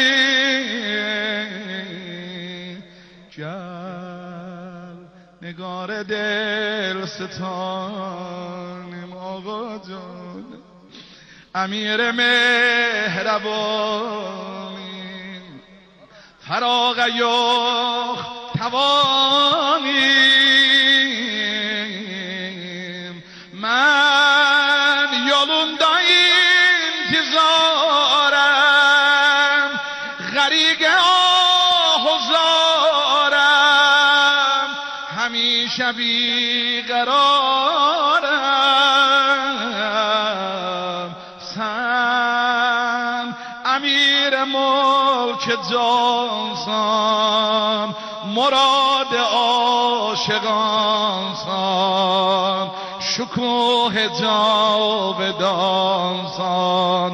جل نگار دل ستانیم آقا جان امیر مهربانی فراغ یخ توانیم من یolunda intizarım غریق آهزارم همیشه بیقرارم سن امیر ملک جانسان مراد عاشقانسان شکوه جاودانسان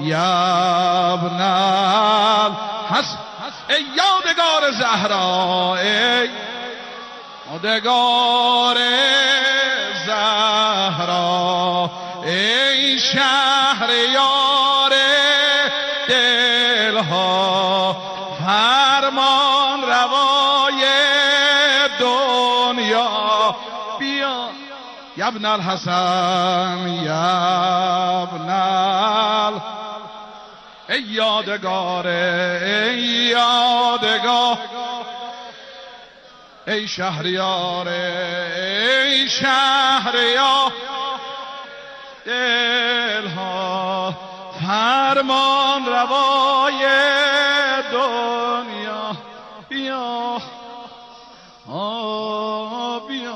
یبنل حسن ای یادگار زهرا ای یادگار زهرا ای شهریار دلها فرمان روای دنیا بیا یبن الحسن یبن ای یادگار ای یادگار ای شهریار ای شهریار دلها فرمان روای دنیا بیا بیا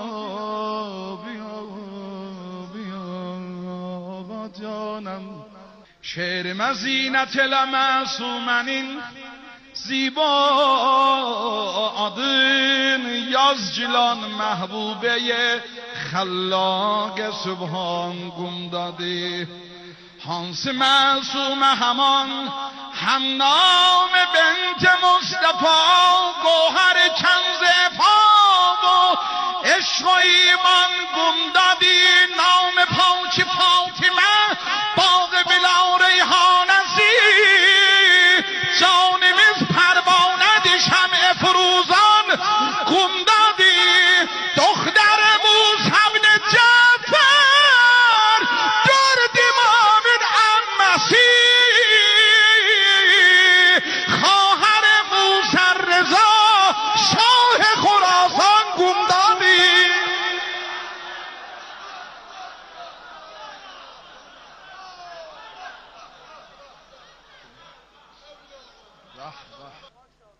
جانم شعر مزینت لمعصومنین زیبا adın yazcılan محبوبه خلاق سبحان گمدادی hansı معصوم همان هم نام بنت مصطفی گوهر کنز پاک و عشق و ایمان گمدادی نام پاک فاطمه باغ بلا ریحانسی جانمیز پروانه شمع فروزان گمدادی دختر موسی بن جعفر دردی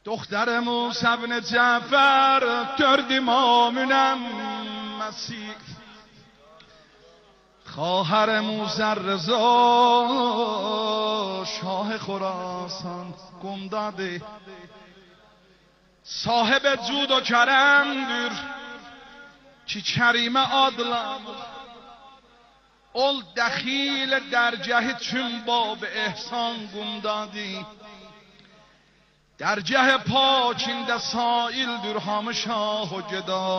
دختر موسی بن جعفر درد امامونم مسیح خواهر موسی رضا شاه خراسان گم داده صاحب جود و کرemdir ki kerime adlam ol dəxil dərgəhi çün bab ehsan qumdadi dərgəh pakində saildir hamı şah و geda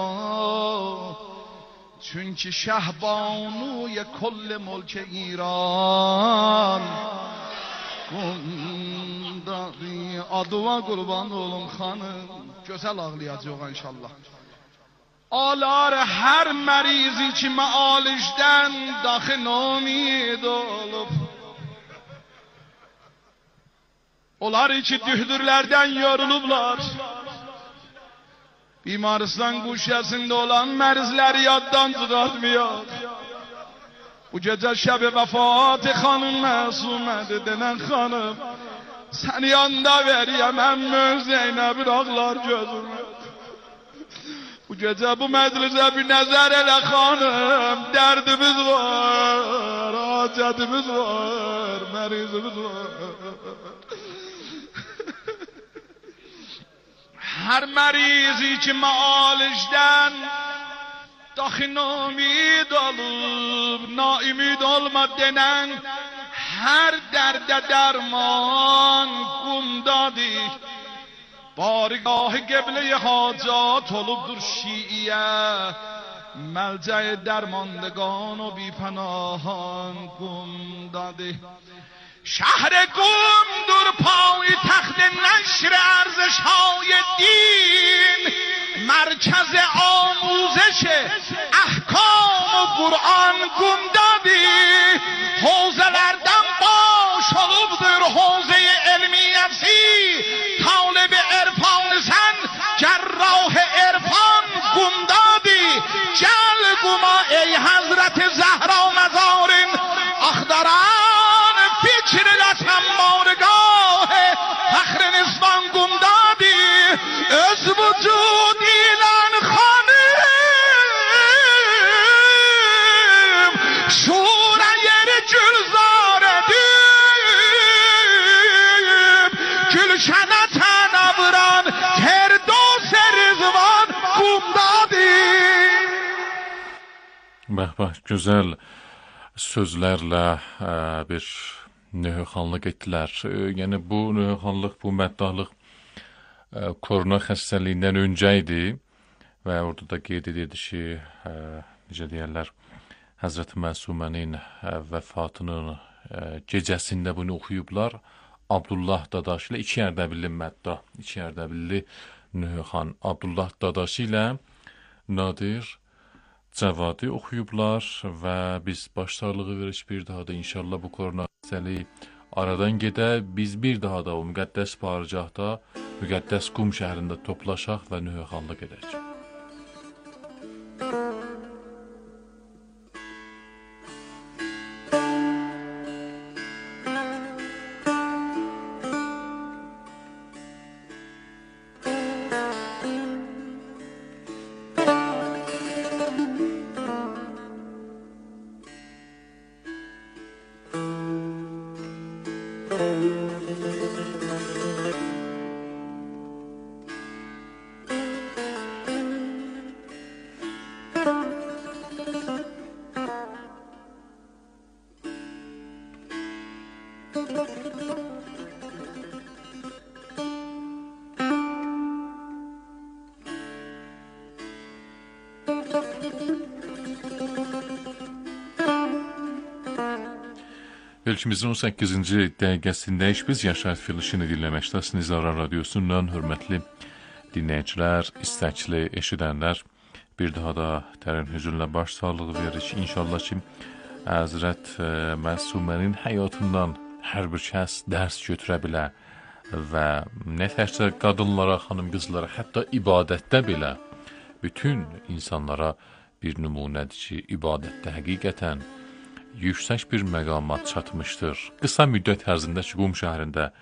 çünki şəhbanuy kل ملک ایران qumdadi adıva qurban olum xanım gözəl ağlayacaq inşallah Alar her merizi ki mealişten dahi nomid olup Onlar içi dühdürlerden yorulublar Bimaristan kuşyasında olan merizleri yaddan çıkartmıyor Bu gece şebi vefat hanım mesumedir denen hanım Sen yanda veriyemem Zeynep ağlar gözüme Bu gece bu meclise bir nəzər elə xanım Dərdimiz var, hacətimiz var, mərizimiz var Hər mərizi ki mealişdən Dahi nomid olub, naimid olma denən Hər dərdə dərman qumdadır بارگاه قبله حاجات olubdur şiiye ملجأ درماندگان و بی پناهان گم داده شهر گم دور پای تخت نشر ارزش های دین مرکز آموزش احکام و قرآن گم داده حوزه‌lerden baş olubdur حوزه علمیتی طالب عرفان sen جراح عرفان گم دادی جل گما ای حضرت زهرا مزارین اخدران فکر لسم بارگاه فخر نسبان گم دادی از وجود ایلان خانم شورای گلزار دیم گلشنت نبران هر دو سرزوان گم دادی Bəh, gözəl sözlərlə bir nöhxanlıq etdilər. Yəni bu nöhxanlıq, bu məddahlıq korona xəstəliyindən öncə idi və orada da qeyd edirdi ki, necə deyirlər, Həzrət Məsumənin vəfatının gecəsində bunu oxuyublar. Abdullah Dadaş ilə iki Ərdəbilli məddah, iki Ərdəbilli nöhxan Abdullah Dadaş ilə Nadir Cavadi oxuyublar və biz başsağlığı veririk bir daha da inşallah bu korona xəstəliyi aradan gedə, biz bir daha da o müqəddəs barcaqda, müqəddəs Qum şəhərində toplaşaq və nöhxanlıq edək. Ölkümüzün 18-ci dəqiqəsindəyik. Biz Yaşayış verilişini dinləməkdəsiniz Aran Radiosundan. Hörmətli dinləyicilər, istəkli eşidənlər, bir daha da dərin hüzünlə baş sağlığı veririk. İnşallah ki, Həzrət Məsumənin həyatından hər bir kəs dərs götürə bilər və nə təkcə qadınlara, xanım qızlara, hətta ibadətdə belə bütün insanlara bir nümunədir ki, ibadətdə həqiqətən yüksək bir məqamat çatmışdır. Qısa müddət ərzində ki, Qum şəhərində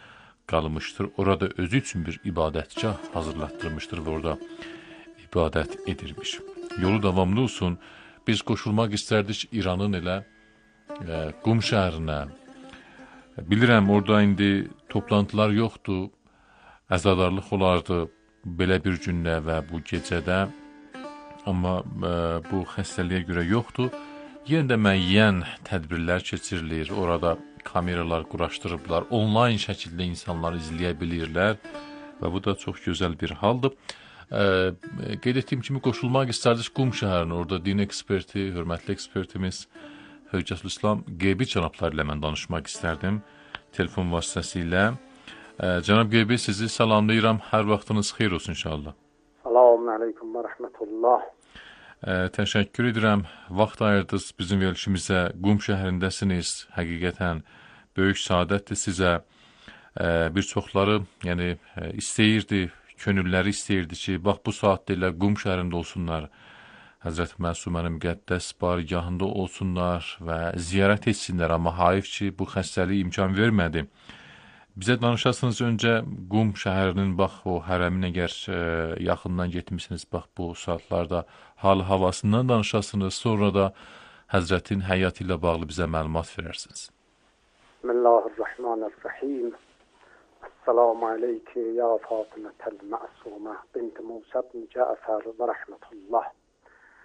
qalmışdır. Orada özü üçün bir ibadətgah hazırlatdırmışdır və orada ibadət edirmiş. Yolu davamlı olsun. Biz qoşulmaq istərdik İranın elə Qum şəhərinə. Bilirəm, orada indi toplantılar yoxdur, əzadarlıq olardı belə bir gündə və bu gecədə, amma bu xəstəliyə görə yoxdur. Yenə də müəyyən tədbirlər keçirilir, orada kameralar quraşdırıblar, onlayn şəkildə insanlar izləyə bilirlər və bu da çox gözəl bir haldır. Qeyd etdiyim kimi qoşulmaq istərdik Qum şəhərinə, orada din eksperti, hörmətli ekspertimiz Höccətülislam Qeybi cənabları ilə mən danışmaq istərdim telefon vasitəsilə. Cənab Qeybi, sizi salamlayıram, hər vaxtınız xeyir olsun inşallah. Selamun aleyküm və rəhmətullah. Təşəkkür edirəm, vaxt ayırdınız bizim verilişimizə, Qum şəhərindəsiniz, həqiqətən böyük saadətdir sizə. Bir çoxları istəyirdi, könülləri istəyirdi ki, bax bu saatdə ilə Qum şəhərində olsunlar, Həzrət Məsumənin müqəddəs barigahında olsunlar və ziyarət etsinlər, amma hayf ki, bu xəstəlik imkan vermədi. Bizə danışasınız öncə Qum şəhərinin, bax o hərəmin əgər yaxından getmişsiniz, bax bu saatlarda hal-havasından danışasınız, sonra da Həzrətin həyatı ilə bağlı bizə məlumat verərsiniz. Bismillahirrahmanirrahim. Esselamu aleyki ya Fatımətəl Məsumə bint Musa ibn Cəfər və rəhmətullah.